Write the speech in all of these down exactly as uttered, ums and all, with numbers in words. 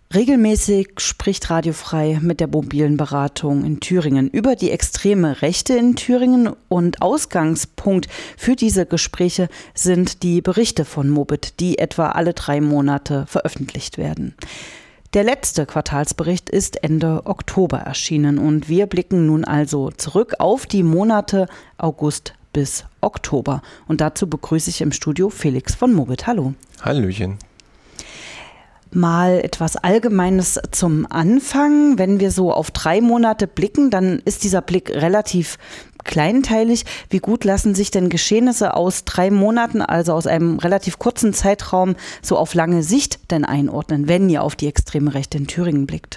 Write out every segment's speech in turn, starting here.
Regelmäßig spricht Radio Frei mit der mobilen Beratung in Thüringen über die extreme Rechte in Thüringen und Ausgangspunkt für diese Gespräche sind die Berichte von Mobit, die etwa alle drei Monate veröffentlicht werden. Der letzte Quartalsbericht ist Ende Oktober erschienen und wir blicken nun also zurück auf die Monate August bis Oktober. Und dazu begrüße ich im Studio Felix von Mobit. Hallo. Hallöchen. Mal etwas Allgemeines zum Anfang. Wenn wir so auf drei Monate blicken, dann ist dieser Blick relativ kleinteilig. Wie gut lassen sich denn Geschehnisse aus drei Monaten, also aus einem relativ kurzen Zeitraum, so auf lange Sicht denn einordnen, wenn ihr auf die extreme Rechte in Thüringen blickt?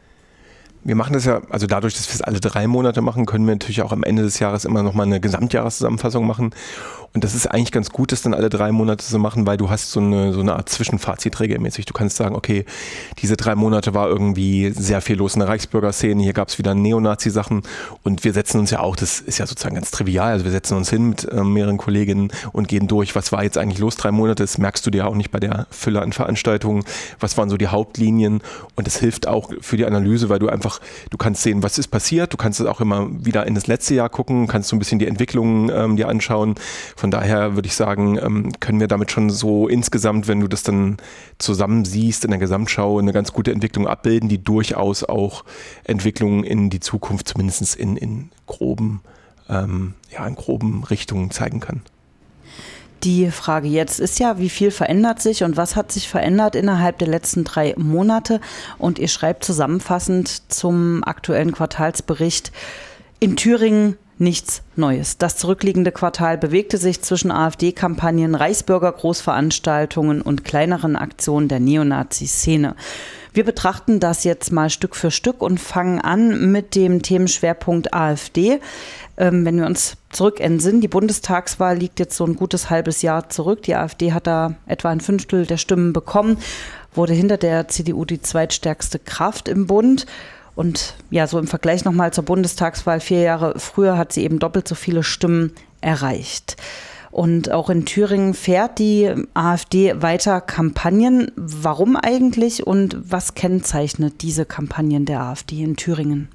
Wir machen das ja, also dadurch, dass wir es alle drei Monate machen, können wir natürlich auch am Ende des Jahres immer nochmal eine Gesamtjahreszusammenfassung machen. Und das ist eigentlich ganz gut, das dann alle drei Monate zu machen, weil du hast so eine, so eine Art Zwischenfazit regelmäßig. Du kannst sagen, okay, diese drei Monate war irgendwie sehr viel los in der Reichsbürgerszene, hier gab es wieder Neonazi-Sachen und wir setzen uns ja auch, das ist ja sozusagen ganz trivial, also wir setzen uns hin mit äh, mehreren Kolleginnen und gehen durch, was war jetzt eigentlich los drei Monate, das merkst du dir auch nicht bei der Fülle an Veranstaltungen, was waren so die Hauptlinien und das hilft auch für die Analyse, weil du einfach, du kannst sehen, was ist passiert, du kannst es auch immer wieder in das letzte Jahr gucken, kannst so ein bisschen die Entwicklungen ähm, dir anschauen. Von daher würde ich sagen, ähm, können wir damit schon so insgesamt, wenn du das dann zusammen siehst in der Gesamtschau, eine ganz gute Entwicklung abbilden, die durchaus auch Entwicklungen in die Zukunft zumindest in, in groben, ähm, ja, in groben Richtungen zeigen kann. Die Frage jetzt ist ja, wie viel verändert sich und was hat sich verändert innerhalb der letzten drei Monate? Und ihr schreibt zusammenfassend zum aktuellen Quartalsbericht: In Thüringen nichts Neues. Das zurückliegende Quartal bewegte sich zwischen AfD-Kampagnen, Reichsbürger-Großveranstaltungen und kleineren Aktionen der Neonazi-Szene. Wir betrachten das jetzt mal Stück für Stück und fangen an mit dem Themenschwerpunkt AfD. Ähm, wenn wir uns zurück entsinnen, die Bundestagswahl liegt jetzt so ein gutes halbes Jahr zurück. Die AfD hat da etwa ein Fünftel der Stimmen bekommen, wurde hinter der C D U die zweitstärkste Kraft im Bund. Und ja, so im Vergleich nochmal zur Bundestagswahl, vier Jahre früher hat sie eben doppelt so viele Stimmen erreicht. Und auch in Thüringen fährt die AfD weiter Kampagnen. Warum eigentlich und was kennzeichnet diese Kampagnen der AfD in Thüringen?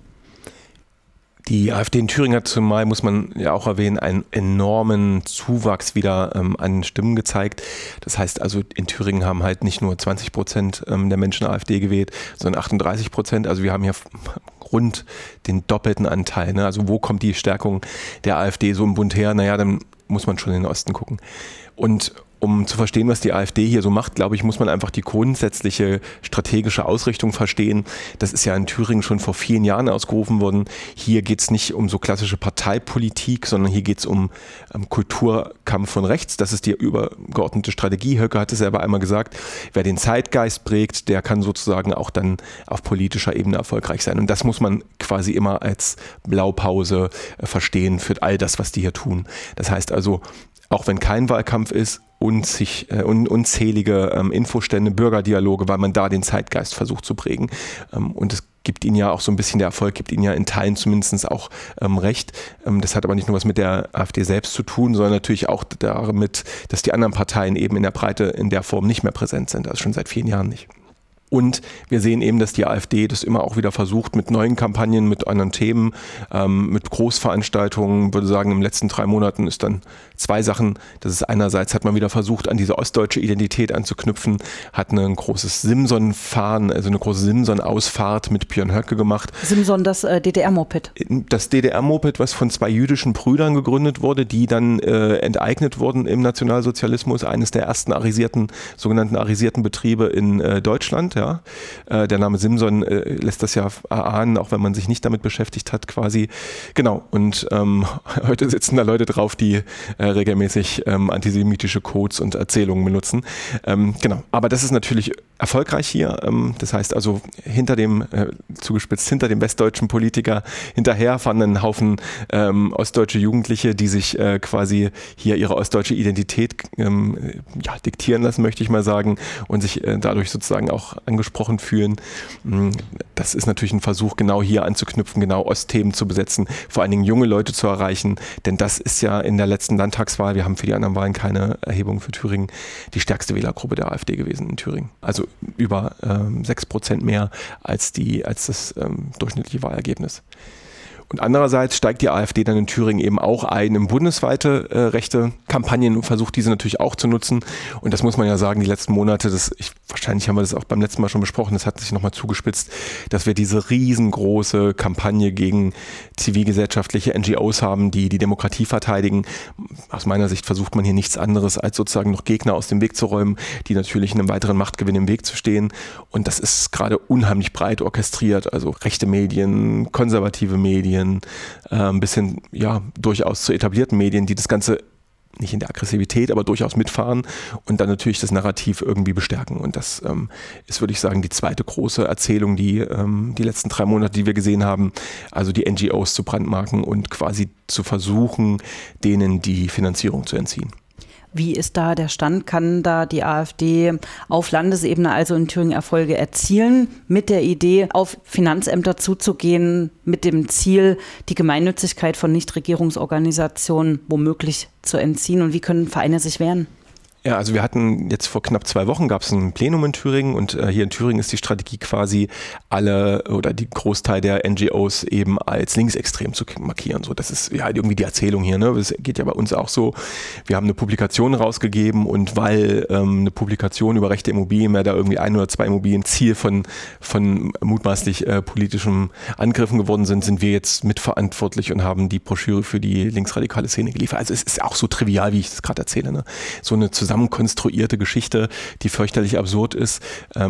Die AfD in Thüringen hat zumal, muss man ja auch erwähnen, einen enormen Zuwachs wieder ähm, an Stimmen gezeigt. Das heißt also, in Thüringen haben halt nicht nur zwanzig Prozent ähm, der Menschen AfD gewählt, sondern achtunddreißig Prozent. Also wir haben hier rund den doppelten Anteil. Ne? Also wo kommt die Stärkung der AfD so im Bund her? Naja, dann muss man schon in den Osten gucken. Und um zu verstehen, was die AfD hier so macht, glaube ich, muss man einfach die grundsätzliche strategische Ausrichtung verstehen. Das ist ja in Thüringen schon vor vielen Jahren ausgerufen worden. Hier geht es nicht um so klassische Parteipolitik, sondern hier geht es um ähm, Kulturkampf von rechts. Das ist die übergeordnete Strategie. Höcke hat es selber einmal gesagt, wer den Zeitgeist prägt, der kann sozusagen auch dann auf politischer Ebene erfolgreich sein. Und das muss man quasi immer als Blaupause äh, verstehen für all das, was die hier tun. Das heißt also, auch wenn kein Wahlkampf ist, unzig, äh, un, unzählige ähm, Infostände, Bürgerdialoge, weil man da den Zeitgeist versucht zu prägen. Ähm, und es gibt ihnen ja auch so ein bisschen, der Erfolg gibt ihnen ja in Teilen zumindest auch ähm, recht. Ähm, das hat aber nicht nur was mit der AfD selbst zu tun, sondern natürlich auch damit, dass die anderen Parteien eben in der Breite in der Form nicht mehr präsent sind, also schon seit vielen Jahren nicht. Und wir sehen eben, dass die AfD das immer auch wieder versucht mit neuen Kampagnen, mit anderen Themen, ähm, mit Großveranstaltungen. Ich würde sagen, in den letzten drei Monaten ist dann zwei Sachen. Das ist einerseits, hat man wieder versucht, an diese ostdeutsche Identität anzuknüpfen, hat ein großes Simson-Fahren, also eine große Simson-Ausfahrt mit Björn Höcke gemacht. Simson, das äh, D D R-Moped. Das D D R-Moped, was von zwei jüdischen Brüdern gegründet wurde, die dann äh, enteignet wurden im Nationalsozialismus. Eines der ersten arisierten, sogenannten arisierten Betriebe in äh, Deutschland. Ja. Äh, der Name Simson äh, lässt das ja erahnen, auch wenn man sich nicht damit beschäftigt hat quasi. Genau, und ähm, heute sitzen da Leute drauf, die äh, regelmäßig ähm, antisemitische Codes und Erzählungen benutzen. Ähm, genau, aber das ist natürlich erfolgreich hier. Ähm, das heißt also, hinter dem, äh, zugespitzt, hinter dem westdeutschen Politiker hinterher fahren ein Haufen ähm, ostdeutsche Jugendliche, die sich äh, quasi hier ihre ostdeutsche Identität ähm, ja, diktieren lassen, möchte ich mal sagen, und sich äh, dadurch sozusagen auch angesprochen fühlen. Das ist natürlich ein Versuch, genau hier anzuknüpfen, genau Ostthemen zu besetzen, vor allen Dingen junge Leute zu erreichen, denn das ist ja in der letzten Landtagswahl, wir haben für die anderen Wahlen keine Erhebung für Thüringen, die stärkste Wählergruppe der AfD gewesen in Thüringen. Also über ähm, sechs Prozent mehr als, die, als das ähm, durchschnittliche Wahlergebnis. Und andererseits steigt die AfD dann in Thüringen eben auch ein in bundesweite äh, rechte Kampagnen und versucht diese natürlich auch zu nutzen. Und das muss man ja sagen, die letzten Monate, das, ich, wahrscheinlich haben wir das auch beim letzten Mal schon besprochen, das hat sich nochmal zugespitzt, dass wir diese riesengroße Kampagne gegen zivilgesellschaftliche N G Os haben, die die Demokratie verteidigen. Aus meiner Sicht versucht man hier nichts anderes, als sozusagen noch Gegner aus dem Weg zu räumen, die natürlich einem weiteren Machtgewinn im Weg zu stehen. Und das ist gerade unheimlich breit orchestriert, also rechte Medien, konservative Medien, ein bisschen ja durchaus zu etablierten Medien, die das Ganze nicht in der Aggressivität, aber durchaus mitfahren und dann natürlich das Narrativ irgendwie bestärken. Und das ähm, ist, würde ich sagen, die zweite große Erzählung, die ähm, die letzten drei Monate, die wir gesehen haben, also die N G Os zu brandmarken und quasi zu versuchen, denen die Finanzierung zu entziehen. Wie ist da der Stand? Kann da die AfD auf Landesebene, also in Thüringen, Erfolge erzielen, mit der Idee, auf Finanzämter zuzugehen, mit dem Ziel, die Gemeinnützigkeit von Nichtregierungsorganisationen womöglich zu entziehen? Und wie können Vereine sich wehren? Ja, also wir hatten jetzt vor knapp zwei Wochen gab es ein Plenum in Thüringen und äh, hier in Thüringen ist die Strategie quasi alle oder die Großteil der N G Os eben als linksextrem zu markieren. So, das ist ja irgendwie die Erzählung hier, ne? Das geht ja bei uns auch so. Wir haben eine Publikation rausgegeben und weil ähm, eine Publikation über rechte Immobilien ja da irgendwie ein oder zwei Immobilien Ziel von, von mutmaßlich äh, politischen Angriffen geworden sind, sind wir jetzt mitverantwortlich und haben die Broschüre für die linksradikale Szene geliefert. Also es ist auch so trivial, wie ich das gerade erzähle, ne? So eine zusammenkonstruierte Geschichte, die fürchterlich absurd ist.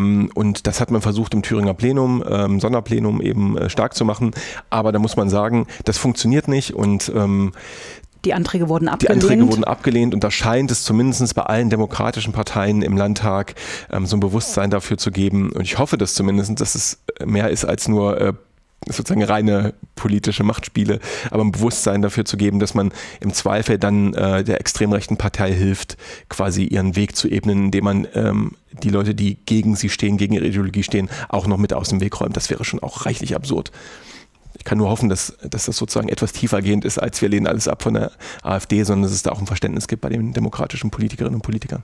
Und das hat man versucht im Thüringer Plenum, ähm, Sonderplenum eben äh, stark zu machen. Aber da muss man sagen, das funktioniert nicht und ähm, Die Anträge wurden abgelehnt. Die Anträge wurden abgelehnt und da scheint es zumindest bei allen demokratischen Parteien im Landtag ähm, so ein Bewusstsein dafür zu geben. Und ich hoffe das zumindest, dass es mehr ist als nur äh, sozusagen reine politische Machtspiele, aber ein Bewusstsein dafür zu geben, dass man im Zweifel dann äh, der extrem rechten Partei hilft, quasi ihren Weg zu ebnen, indem man ähm, die Leute, die gegen sie stehen, gegen ihre Ideologie stehen, auch noch mit aus dem Weg räumt. Das wäre schon auch reichlich absurd. Ich kann nur hoffen, dass, dass das sozusagen etwas tiefergehend ist, als wir lehnen alles ab von der AfD, sondern dass es da auch ein Verständnis gibt bei den demokratischen Politikerinnen und Politikern.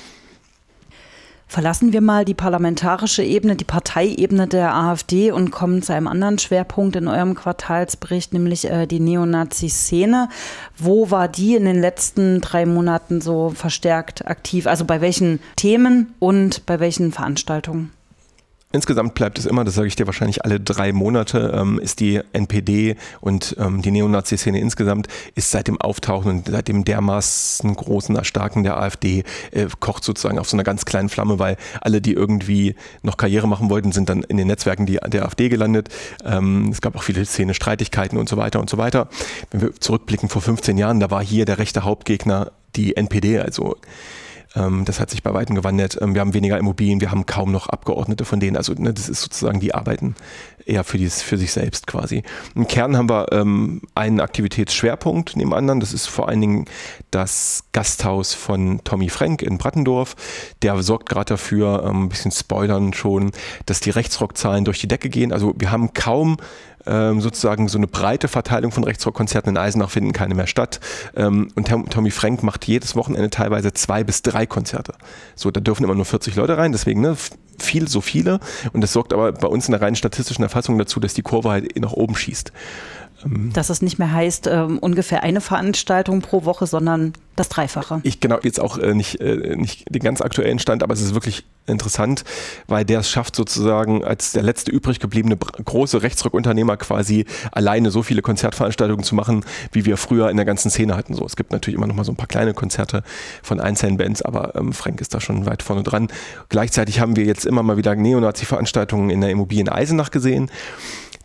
Verlassen wir mal die parlamentarische Ebene, die Parteiebene der AfD und kommen zu einem anderen Schwerpunkt in eurem Quartalsbericht, nämlich äh, die Neonazi-Szene. Wo war die in den letzten drei Monaten so verstärkt aktiv? Also bei welchen Themen und bei welchen Veranstaltungen? Insgesamt bleibt es immer, das sage ich dir wahrscheinlich alle drei Monate, ähm, ist die N P D und ähm, die Neonazi-Szene insgesamt ist seit dem Auftauchen und seit dem dermaßen großen Erstarken der AfD äh, kocht sozusagen auf so einer ganz kleinen Flamme, weil alle, die irgendwie noch Karriere machen wollten, sind dann in den Netzwerken die, der AfD gelandet. Ähm, es gab auch viele Szene-Streitigkeiten und so weiter und so weiter. Wenn wir zurückblicken vor fünfzehn Jahren, da war hier der rechte Hauptgegner die N P D, also das hat sich bei Weitem gewandelt. Wir haben weniger Immobilien, wir haben kaum noch Abgeordnete von denen. Also ne, das ist sozusagen, die arbeiten eher für, dies, für sich selbst quasi. Im Kern haben wir ähm, einen Aktivitätsschwerpunkt neben anderen. Das ist vor allen Dingen das Gasthaus von Tommy Frank in Brattendorf. Der sorgt gerade dafür, ähm, ein bisschen spoilern schon, dass die Rechtsrockzahlen durch die Decke gehen. Also wir haben kaum ähm, sozusagen so eine breite Verteilung von Rechtsrockkonzerten. In Eisenach finden keine mehr statt. Ähm, und Tommy Frank macht jedes Wochenende teilweise zwei bis drei Konzerte. So, da dürfen immer nur vierzig Leute rein, deswegen ne, viel, so viele. Und das sorgt aber bei uns in der rein statistischen Erfassung dazu, dass die Kurve halt nach oben schießt. Dass es nicht mehr heißt, ähm, ungefähr eine Veranstaltung pro Woche, sondern das Dreifache. Ich genau jetzt auch äh, nicht, äh, nicht den ganz aktuellen Stand, aber es ist wirklich interessant, weil der es schafft sozusagen als der letzte übrig gebliebene große Rechtsrockunternehmer quasi alleine so viele Konzertveranstaltungen zu machen, wie wir früher in der ganzen Szene hatten. So, es gibt natürlich immer noch mal so ein paar kleine Konzerte von einzelnen Bands, aber ähm, Frank ist da schon weit vorne dran. Gleichzeitig haben wir jetzt immer mal wieder Neonazi-Veranstaltungen in der Immobilie in Eisenach gesehen.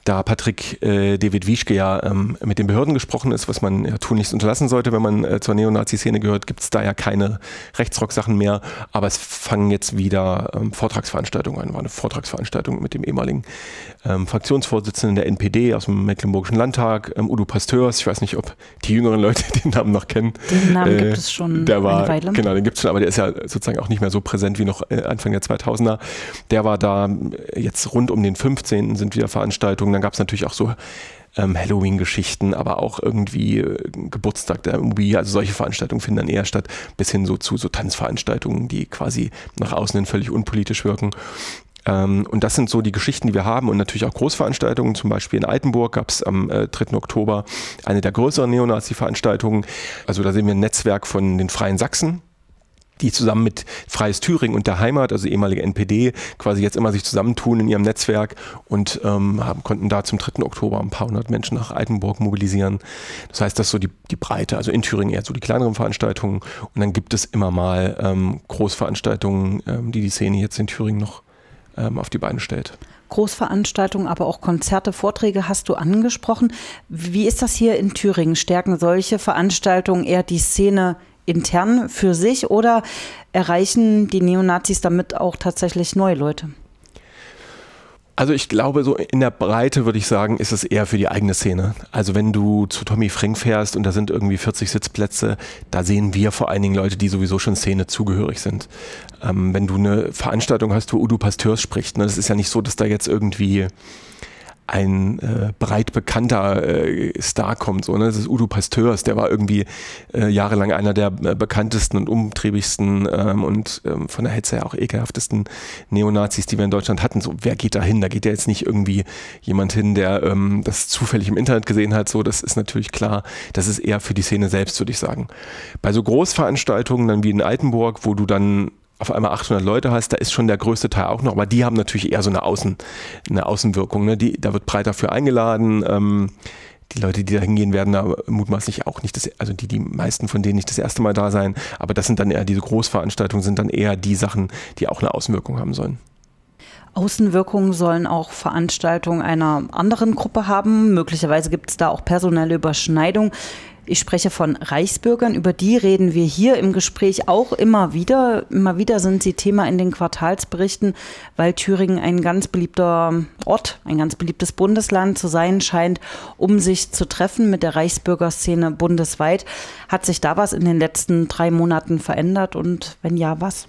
da Patrick äh, David Wieschke ja ähm, mit den Behörden gesprochen ist, was man ja tunlichst unterlassen sollte, wenn man äh, zur Neonazi-Szene gehört, gibt es da ja keine Rechtsrock-Sachen mehr, aber es fangen jetzt wieder ähm, Vortragsveranstaltungen an. War eine Vortragsveranstaltung mit dem ehemaligen ähm, Fraktionsvorsitzenden der N P D aus dem Mecklenburgischen Landtag, ähm, Udo Pasteurs. Ich weiß nicht, ob die jüngeren Leute den Namen noch kennen. Den Namen äh, gibt es schon der war, eine Weile. Genau, den gibt es schon, aber der ist ja sozusagen auch nicht mehr so präsent wie noch äh, Anfang der zweitausender. Der war da, jetzt rund um den fünfzehnten sind wieder Veranstaltungen. Dann gab es natürlich auch so ähm, Halloween-Geschichten, aber auch irgendwie äh, Geburtstag der Immobilie. Also solche Veranstaltungen finden dann eher statt, bis hin so zu so Tanzveranstaltungen, die quasi nach außen hin völlig unpolitisch wirken. Ähm, und das sind so die Geschichten, die wir haben und natürlich auch Großveranstaltungen. Zum Beispiel in Altenburg gab es am äh, dritten Oktober eine der größeren Neonazi-Veranstaltungen. Also da sehen wir ein Netzwerk von den Freien Sachsen, die zusammen mit Freies Thüringen und der Heimat, also ehemalige N P D, quasi jetzt immer sich zusammentun in ihrem Netzwerk und ähm, haben, konnten da zum dritten Oktober ein paar hundert Menschen nach Altenburg mobilisieren. Das heißt, das ist so die, die Breite, also in Thüringen eher so die kleineren Veranstaltungen und dann gibt es immer mal ähm, Großveranstaltungen, ähm, die die Szene jetzt in Thüringen noch ähm, auf die Beine stellt. Großveranstaltungen, aber auch Konzerte, Vorträge hast du angesprochen. Wie ist das hier in Thüringen? Stärken solche Veranstaltungen eher die Szene intern für sich oder erreichen die Neonazis damit auch tatsächlich neue Leute? Also ich glaube, so in der Breite würde ich sagen, ist es eher für die eigene Szene. Also wenn du zu Tommy Frank fährst und da sind irgendwie vierzig Sitzplätze, da sehen wir vor allen Dingen Leute, die sowieso schon Szene zugehörig sind. Ähm, wenn du eine Veranstaltung hast, wo Udo Pasteurs spricht, ne, das ist ja nicht so, dass da jetzt irgendwie ein äh, breit bekannter äh, Star kommt. So, ne? Das ist Udo Pasteurs, der war irgendwie äh, jahrelang einer der äh, bekanntesten und umtriebigsten ähm, und ähm, von der Hetze her auch ekelhaftesten Neonazis, die wir in Deutschland hatten. So, wer geht da hin? Da geht ja jetzt nicht irgendwie jemand hin, der ähm, das zufällig im Internet gesehen hat. So, das ist natürlich klar. Das ist eher für die Szene selbst, würde ich sagen. Bei so Großveranstaltungen dann wie in Altenburg, wo du dann auf einmal achthundert Leute hast, da ist schon der größte Teil auch noch, aber die haben natürlich eher so eine, Außen, eine Außenwirkung. Ne? Die, da wird breit dafür eingeladen. Ähm, die Leute, die da hingehen, werden da mutmaßlich auch nicht, das, also die, die meisten von denen nicht das erste Mal da sein, aber das sind dann eher, diese Großveranstaltungen sind dann eher die Sachen, die auch eine Außenwirkung haben sollen. Außenwirkungen sollen auch Veranstaltungen einer anderen Gruppe haben. Möglicherweise gibt es da auch personelle Überschneidung. Ich spreche von Reichsbürgern, über die reden wir hier im Gespräch auch immer wieder. Immer wieder sind sie Thema in den Quartalsberichten, weil Thüringen ein ganz beliebter Ort, ein ganz beliebtes Bundesland zu sein scheint, um sich zu treffen mit der Reichsbürgerszene bundesweit. Hat sich da was in den letzten drei Monaten verändert und wenn ja, was?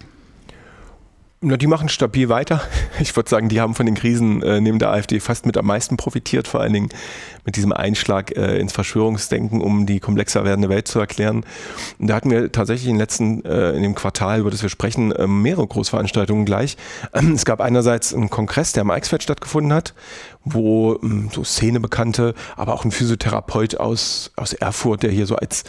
Na, die machen stabil weiter. Ich würde sagen, die haben von den Krisen äh, neben der AfD fast mit am meisten profitiert, vor allen Dingen mit diesem Einschlag äh, ins Verschwörungsdenken, um die komplexer werdende Welt zu erklären. Und da hatten wir tatsächlich in, den letzten, äh, in dem Quartal, über das wir sprechen, äh, mehrere Großveranstaltungen gleich. Ähm, es gab einerseits einen Kongress, der am Eichsfeld stattgefunden hat, wo ähm, so Szenebekannte, aber auch ein Physiotherapeut aus, aus Erfurt, der hier so als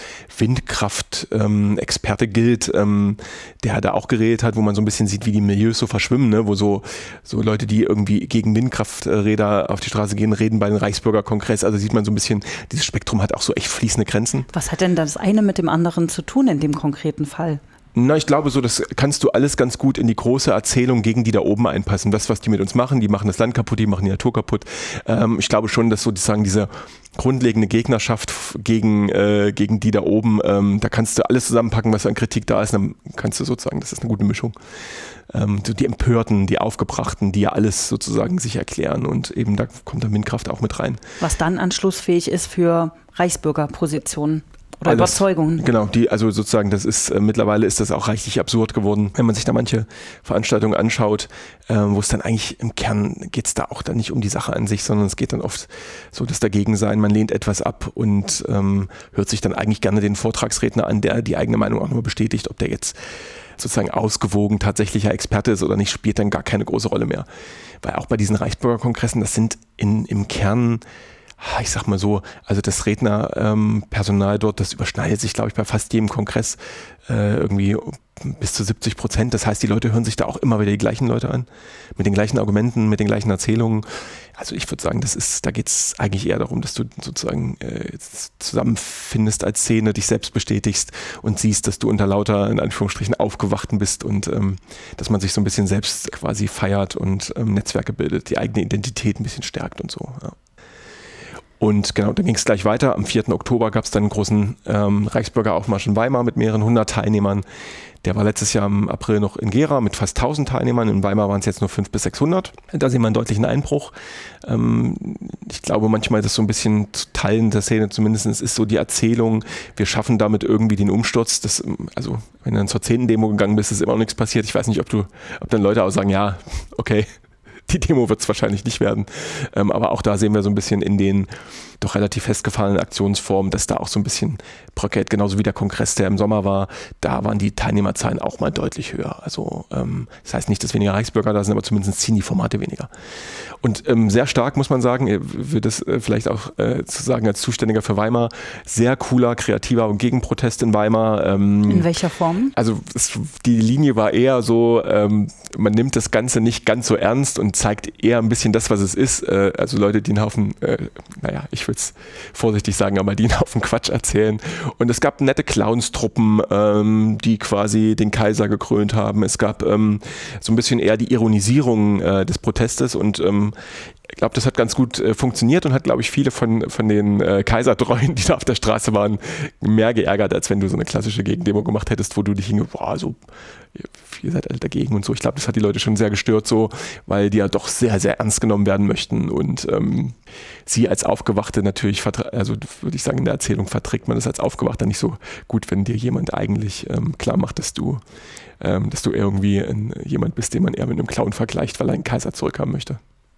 Windkraft-Experte ähm, gilt, ähm, der da auch geredet hat, wo man so ein bisschen sieht, wie die Milieus so verschwimmen, ne? Wo so, so Leute, die irgendwie gegen Windkrafträder auf die Straße gehen, reden bei den Reichsbürgerkongress. Also sieht man so ein bisschen, dieses Spektrum hat auch so echt fließende Grenzen. Was hat denn das eine mit dem anderen zu tun in dem konkreten Fall? Na, ich glaube so, das kannst du alles ganz gut in die große Erzählung gegen die da oben einpassen. Das, was die mit uns machen, die machen das Land kaputt, die machen die Natur kaputt. Ähm, ich glaube schon, dass sozusagen diese grundlegende Gegnerschaft gegen, äh, gegen die da oben, ähm, da kannst du alles zusammenpacken, was an Kritik da ist, dann kannst du sozusagen, das ist eine gute Mischung. Ähm, so die Empörten, die Aufgebrachten, die ja alles sozusagen sich erklären und eben da kommt dann Windkraft auch mit rein. Was dann anschlussfähig ist für Reichsbürgerpositionen. Oder alles, Überzeugungen. Genau, die, also sozusagen, das ist, äh, mittlerweile ist das auch reichlich absurd geworden, wenn man sich da manche Veranstaltungen anschaut, äh, wo es dann eigentlich im Kern geht es da auch dann nicht um die Sache an sich, sondern es geht dann oft so das Dagegensein, man lehnt etwas ab und ähm, hört sich dann eigentlich gerne den Vortragsredner an, der die eigene Meinung auch nur bestätigt, ob der jetzt sozusagen ausgewogen tatsächlicher Experte ist oder nicht, spielt dann gar keine große Rolle mehr. Weil auch bei diesen Reichsbürgerkongressen, das sind in, im Kern, ich sag mal so, also das Rednerpersonal ähm, dort, das überschneidet sich, glaube ich, bei fast jedem Kongress äh, irgendwie bis zu siebzig Prozent. Das heißt, die Leute hören sich da auch immer wieder die gleichen Leute an, mit den gleichen Argumenten, mit den gleichen Erzählungen. Also ich würde sagen, das ist, da geht es eigentlich eher darum, dass du sozusagen äh, zusammenfindest als Szene, dich selbst bestätigst und siehst, dass du unter lauter, in Anführungsstrichen, Aufgewachten bist und ähm, dass man sich so ein bisschen selbst quasi feiert und ähm, Netzwerke bildet, die eigene Identität ein bisschen stärkt und so, ja. Und genau, dann ging es gleich weiter. Am vierten Oktober gab es dann einen großen ähm, Reichsbürgeraufmarsch in Weimar mit mehreren hundert Teilnehmern. Der war letztes Jahr im April noch in Gera mit fast tausend Teilnehmern. In Weimar waren es jetzt nur fünfhundert bis sechshundert. Da sehen wir einen deutlichen Einbruch. Ähm, ich glaube, manchmal ist das so ein bisschen zu Teilen der Szene, zumindest ist so die Erzählung, wir schaffen damit irgendwie den Umsturz. Das, also, wenn du dann zur zehnten Demo gegangen bist, ist immer noch nichts passiert. Ich weiß nicht, ob du, ob dann Leute auch sagen, ja, okay, die Demo wird es wahrscheinlich nicht werden. Ähm, aber auch da sehen wir so ein bisschen in den doch relativ festgefahrenen Aktionsformen, dass da auch so ein bisschen bröckelt, genauso wie der Kongress, der im Sommer war, da waren die Teilnehmerzahlen auch mal deutlich höher. Also ähm, das heißt nicht, dass weniger Reichsbürger da sind, aber zumindest ziehen die Formate weniger. Und ähm, sehr stark, muss man sagen, ihr würdet es äh, vielleicht auch äh, zu sagen als Zuständiger für Weimar, sehr cooler, kreativer Gegenprotest in Weimar. Ähm, in welcher Form? Also es, die Linie war eher so, ähm, man nimmt das Ganze nicht ganz so ernst und zeigt eher ein bisschen das, was es ist. Äh, also Leute, die einen Haufen, äh, naja, ich würde es vorsichtig sagen, aber die einen Haufen Quatsch erzählen. Und es gab nette Clownstruppen, ähm, die quasi den Kaiser gekrönt haben. Es gab ähm, so ein bisschen eher die Ironisierung äh, des Protestes und ähm, ich glaube, das hat ganz gut äh, funktioniert und hat, glaube ich, viele von, von den äh, Kaisertreuen, die da auf der Straße waren, mehr geärgert, als wenn du so eine klassische Gegendemo gemacht hättest, wo du dich hinge, boah, so, ihr seid alle dagegen und so. Ich glaube, das hat die Leute schon sehr gestört so, weil die ja doch sehr, sehr ernst genommen werden möchten und ähm, sie als Aufgewachte natürlich, also würde ich sagen, in der Erzählung verträgt man das als Aufgewachter nicht so gut, wenn dir jemand eigentlich ähm, klar macht, dass du, ähm, dass du irgendwie ein, jemand bist, den man eher mit einem Clown vergleicht, weil er einen Kaiser zurückhaben möchte.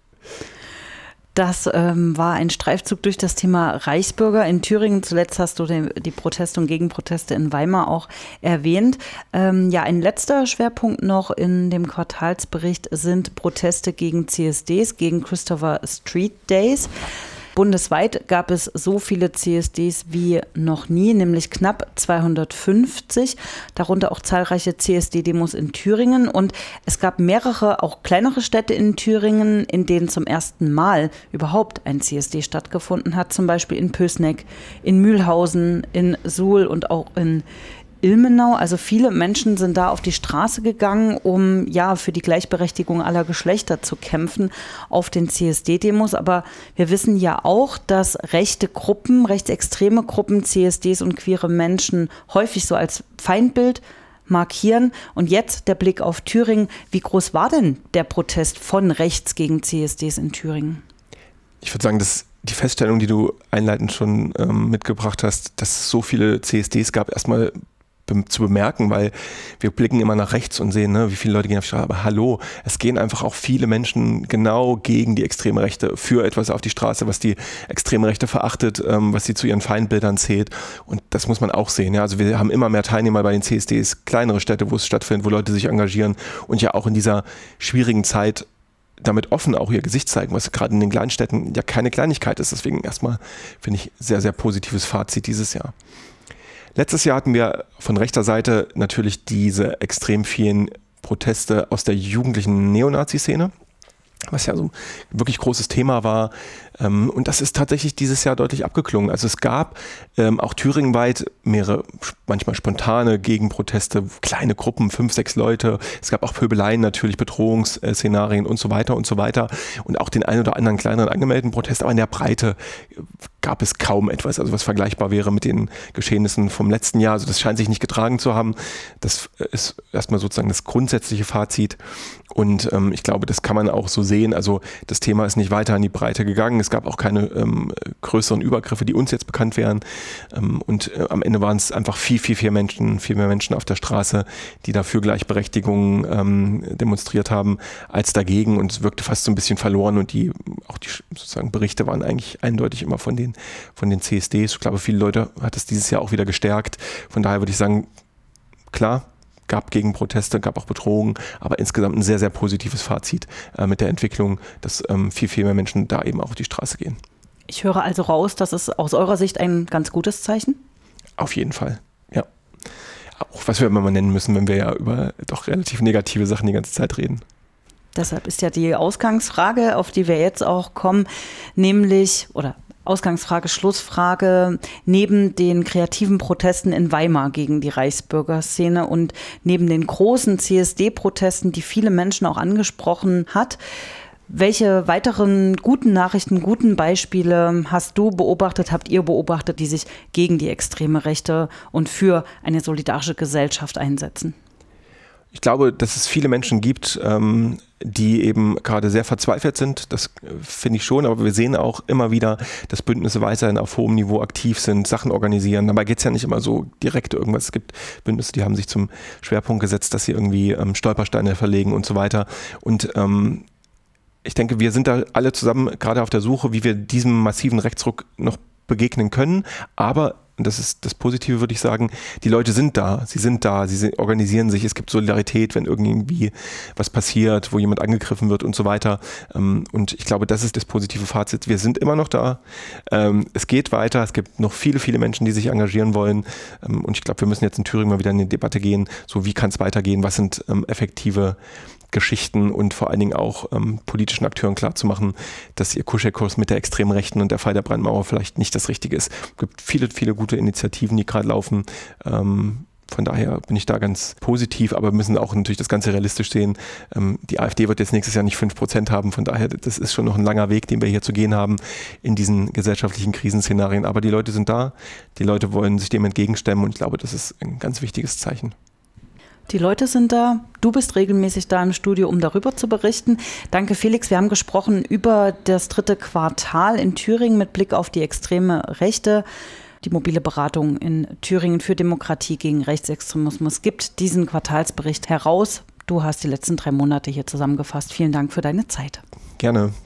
Das ähm, war ein Streifzug durch das Thema Reichsbürger in Thüringen. Zuletzt hast du die, die Proteste und Gegenproteste in Weimar auch erwähnt. Ähm, ja, ein letzter Schwerpunkt noch in dem Quartalsbericht sind Proteste gegen C S Ds, gegen Christopher Street Days. Bundesweit gab es so viele C S Ds wie noch nie, nämlich knapp zweihundertfünfzig, darunter auch zahlreiche C S D-Demos in Thüringen. Und es gab mehrere, auch kleinere Städte in Thüringen, in denen zum ersten Mal überhaupt ein C S D stattgefunden hat, zum Beispiel in Pößneck, in Mühlhausen, in Suhl und auch in Ilmenau. Also viele Menschen sind da auf die Straße gegangen, um ja für die Gleichberechtigung aller Geschlechter zu kämpfen auf den C S D-Demos. Aber wir wissen ja auch, dass rechte Gruppen, rechtsextreme Gruppen, C S Ds und queere Menschen häufig so als Feindbild markieren. Und jetzt der Blick auf Thüringen. Wie groß war denn der Protest von rechts gegen C S Ds in Thüringen? Ich würde sagen, dass die Feststellung, die du einleitend schon ähm, mitgebracht hast, dass es so viele C S Ds gab, erstmal zu bemerken, weil wir blicken immer nach rechts und sehen, ne, wie viele Leute gehen auf die Straße. Aber hallo, es gehen einfach auch viele Menschen genau gegen die extreme Rechte für etwas auf die Straße, was die extreme Rechte verachtet, ähm, was sie zu ihren Feindbildern zählt. Und das muss man auch sehen. Ja? Also wir haben immer mehr Teilnehmer bei den C S Ds, kleinere Städte, wo es stattfindet, wo Leute sich engagieren und ja auch in dieser schwierigen Zeit damit offen auch ihr Gesicht zeigen, was gerade in den kleinen Städten ja keine Kleinigkeit ist. Deswegen erstmal finde ich sehr, sehr positives Fazit dieses Jahr. Letztes Jahr hatten wir von rechter Seite natürlich diese extrem vielen Proteste aus der jugendlichen Neonazi-Szene, was ja so ein wirklich großes Thema war. Und das ist tatsächlich dieses Jahr deutlich abgeklungen. Also es gab ähm, auch thüringenweit mehrere, manchmal spontane Gegenproteste, kleine Gruppen, fünf, sechs Leute. Es gab auch Pöbeleien natürlich, Bedrohungsszenarien und so weiter und so weiter. Und auch den einen oder anderen kleineren angemeldeten Protest. Aber in der Breite gab es kaum etwas, also was vergleichbar wäre mit den Geschehnissen vom letzten Jahr. Also das scheint sich nicht getragen zu haben. Das ist erstmal sozusagen das grundsätzliche Fazit. Und ähm, ich glaube, das kann man auch so sehen. Also das Thema ist nicht weiter in die Breite gegangen. Es gab auch keine ähm, größeren Übergriffe, die uns jetzt bekannt wären. Ähm, und äh, am Ende waren es einfach viel, viel, viel Menschen, viel mehr Menschen auf der Straße, die dafür Gleichberechtigung ähm, demonstriert haben, als dagegen. Und es wirkte fast so ein bisschen verloren. Und die auch die sozusagen Berichte waren eigentlich eindeutig immer von den, von den C S Ds. Ich glaube, viele Leute hat es dieses Jahr auch wieder gestärkt. Von daher würde ich sagen, klar, gab Gegenproteste, gab auch Bedrohungen, aber insgesamt ein sehr, sehr positives Fazit äh, mit der Entwicklung, dass ähm, viel, viel mehr Menschen da eben auch auf die Straße gehen. Ich höre also raus, das ist aus eurer Sicht ein ganz gutes Zeichen? Auf jeden Fall, ja. Auch was wir immer nennen müssen, wenn wir ja über doch relativ negative Sachen die ganze Zeit reden. Deshalb ist ja die Ausgangsfrage, auf die wir jetzt auch kommen, nämlich, oder Ausgangsfrage, Schlussfrage, neben den kreativen Protesten in Weimar gegen die Reichsbürgerszene und neben den großen C S D-Protesten, die viele Menschen auch angesprochen hat, Welche weiteren guten Nachrichten, guten Beispiele hast du beobachtet, habt ihr beobachtet, die sich gegen die extreme Rechte und für eine solidarische Gesellschaft einsetzen? Ich glaube, dass es viele Menschen gibt, ähm, die eben gerade sehr verzweifelt sind. Das finde ich schon, aber wir sehen auch immer wieder, dass Bündnisse weiterhin auf hohem Niveau aktiv sind, Sachen organisieren. Dabei geht es ja nicht immer so direkt irgendwas. Es gibt Bündnisse, die haben sich zum Schwerpunkt gesetzt, dass sie irgendwie ähm, Stolpersteine verlegen und so weiter. Und ähm, ich denke, wir sind da alle zusammen gerade auf der Suche, wie wir diesem massiven Rechtsruck noch begegnen können. Aber und das ist das Positive, würde ich sagen, die Leute sind da, sie sind da, sie sind, organisieren sich, es gibt Solidarität, wenn irgendwie was passiert, wo jemand angegriffen wird und so weiter. Und ich glaube, das ist das positive Fazit. Wir sind immer noch da, es geht weiter, es gibt noch viele, viele Menschen, die sich engagieren wollen und ich glaube, wir müssen jetzt in Thüringen mal wieder in die Debatte gehen, so wie kann es weitergehen, was sind effektive Geschichten und vor allen Dingen auch ähm, politischen Akteuren klarzumachen, dass ihr Kuschelkurs mit der extremen Rechten und der Fall der Brandmauer vielleicht nicht das Richtige ist. Es gibt viele, viele gute Initiativen, die gerade laufen. Ähm, von daher bin ich da ganz positiv, aber wir müssen auch natürlich das Ganze realistisch sehen. Ähm, die AfD wird jetzt nächstes Jahr nicht fünf Prozent haben, von daher, das ist schon noch ein langer Weg, den wir hier zu gehen haben in diesen gesellschaftlichen Krisenszenarien. Aber die Leute sind da, die Leute wollen sich dem entgegenstemmen und ich glaube, das ist ein ganz wichtiges Zeichen. Die Leute sind da. Du bist regelmäßig da im Studio, um darüber zu berichten. Danke, Felix. Wir haben gesprochen über das dritte Quartal in Thüringen mit Blick auf die extreme Rechte. Die mobile Beratung in Thüringen für Demokratie gegen Rechtsextremismus gibt diesen Quartalsbericht heraus. Du hast die letzten drei Monate hier zusammengefasst. Vielen Dank für deine Zeit. Gerne.